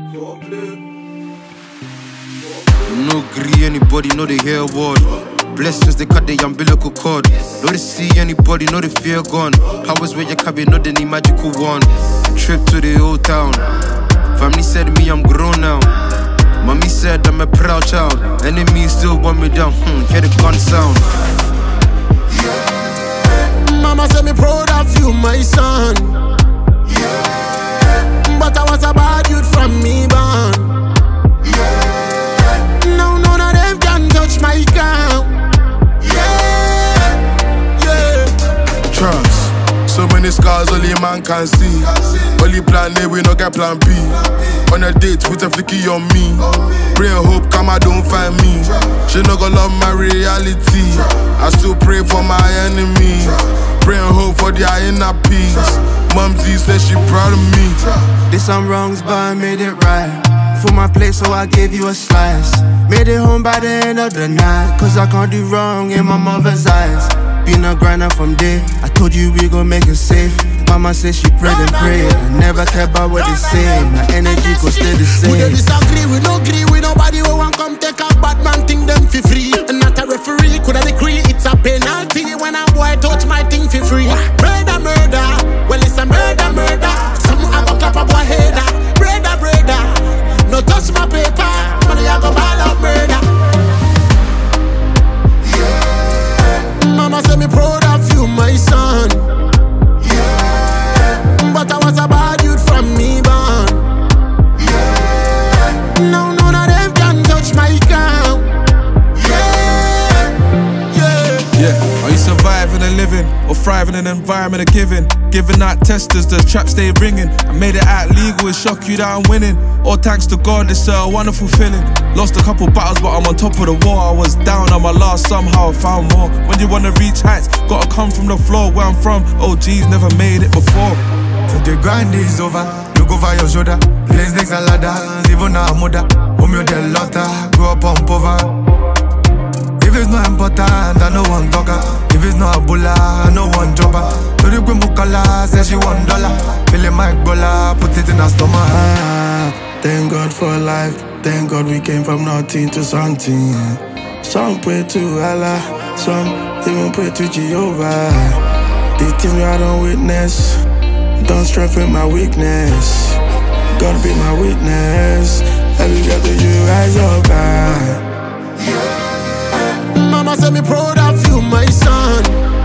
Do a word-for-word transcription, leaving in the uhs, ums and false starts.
No agree anybody, no they hear word. Blessings, they cut the umbilical cord. No they see anybody, no they fear gone. Powers where you carry, no they need magical one. Trip to the old town. Family said me, I'm grown now. Mommy said I'm a proud child. Enemies still want me down, hmm, hear the gun sound. Yeah. Mama said me proud of you, my son. Yeah. But I was a bad youth from me born. Yeah. No, none of them can touch my crown. Yeah. Yeah. Trust. So many scars only man can see. Only plan A, we no get plan B. On a date with a flicky on me. Pray and hope karma don't find me. She no gonna love my reality. I still pray for my enemy. Pray and hope for their inner peace. Mumsy says she proud of me. Did some wrongs but I made it right. For my place so I gave you a slice. Made it home by the end of the night. Cause I can't do wrong in my mother's eyes. Been a grinder from day. I told you we gon' make it safe. Mama said she prayed and prayed. I never care about what they say. My energy gon' stay the same. We don't disagree, we don't agree with nobody who want come take a bad man thing them for free. And not a referee, could I decree it's a penalty when a boy touch my thing for free. Murder, murder, well it's a murder, murder. Some I go clap a boy head. Brother, brother, no touch my paper. Money I go ball up murder. Mama said me proud of you, my son. Yeah. But I was a bad youth from me born. Yeah. No, none of them can touch my crown. Yeah. Yeah. Yeah. Are you surviving and living or thriving in an environment of giving? Giving out testers, the trap stay ringing. I made it out legal, it shock you that I'm winning. All thanks to God, it's a wonderful feeling. Lost a couple battles, but I'm on top of the wall. I was down on my last, somehow I found more. When you wanna reach heights, gotta come from the floor where I'm from. O Gs never made it before. So the grind is over, look over your shoulder. Place next a ladder, even now I'm mother. Home you the lotter, grow up on pover. If it's not important, I no one talker. If it's not a bulla, I no one dropper. So the Grim Bukala says she one dollar. Feeling my gola, put it in her stomach. Ah, thank God for life. Thank God we came from nothing to something. Some pray to Allah, some even pray to Jehovah. These things I don't witness, don't strengthen my weakness. God be my witness. Every day to you rise up high. Mama said me proud of you, my son.